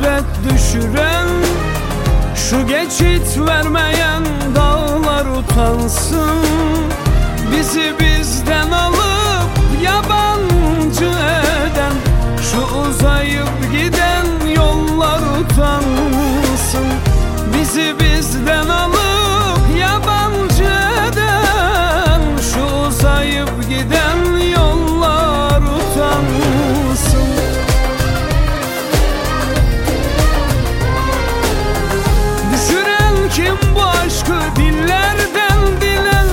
hasret düşüren, şu geçit vermeyen dağlar utansın. Bizi bizden alıp yabancı eden, şu uzayıp giden yollar utansın. Bizi bizden alıp yabancı eden, şu uzayıp giden yollar utansın. Düşüren kim bu aşkı dillerden dile,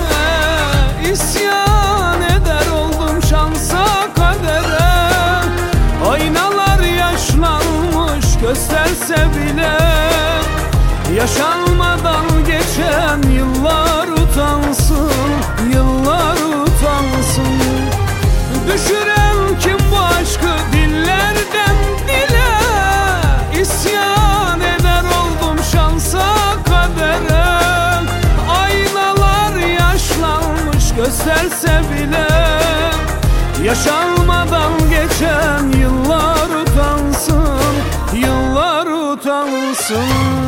isyan eder oldum şansa kadere. Aynalar yaşlanmış gösterse bile, yaşanmadan geçen yıllar utansın, yıllar utansın. Düşüren kim bu aşkı dillerden dile, isyan eder oldum şansa kadere. Aynalar yaşlanmış gösterse bile, yaşanmadan geçen yıllar utansın, yıllar utansın.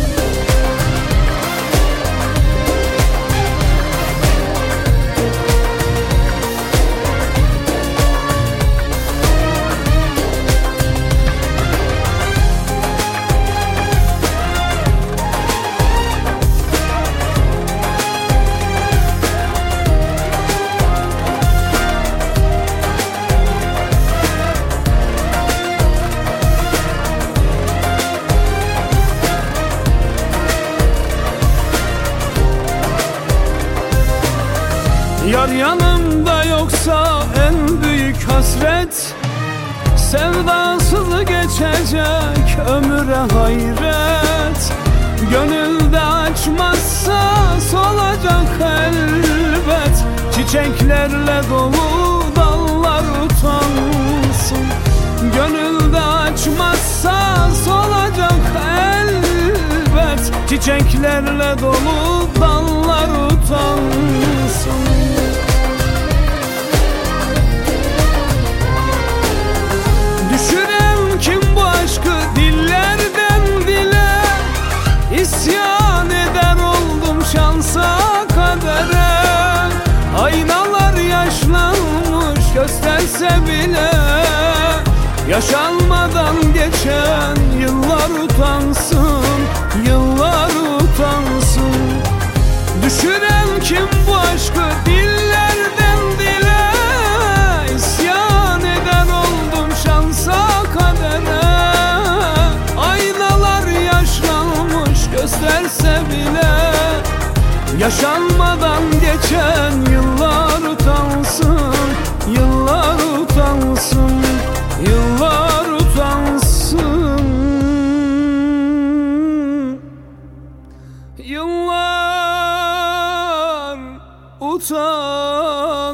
Yar yanımda yoksa en büyük hasret, sevdasız geçecek ömüre hayret. Gönülde açmazsa solacak elbet, çiçeklerle dolu dallar utansın. Gönülde açmazsa solacak elbet, çiçeklerle dolu dallar utansın. Düşüren kim bu aşkı dillerden dile, isyan eder oldum şansa kadere. Aynalar yaşlanmış gösterse bile, yaşanmadan geçen yıllar utansın, yıllar utansın. Düşüren kim bu aşkı dillerden dile, isyan eder oldum şansa kadere. Aynalar yaşlanmış gösterse bile, yaşanmadan geçen yıllar utansın, yıllar utansın, yıllar utansın, yıllar utansın.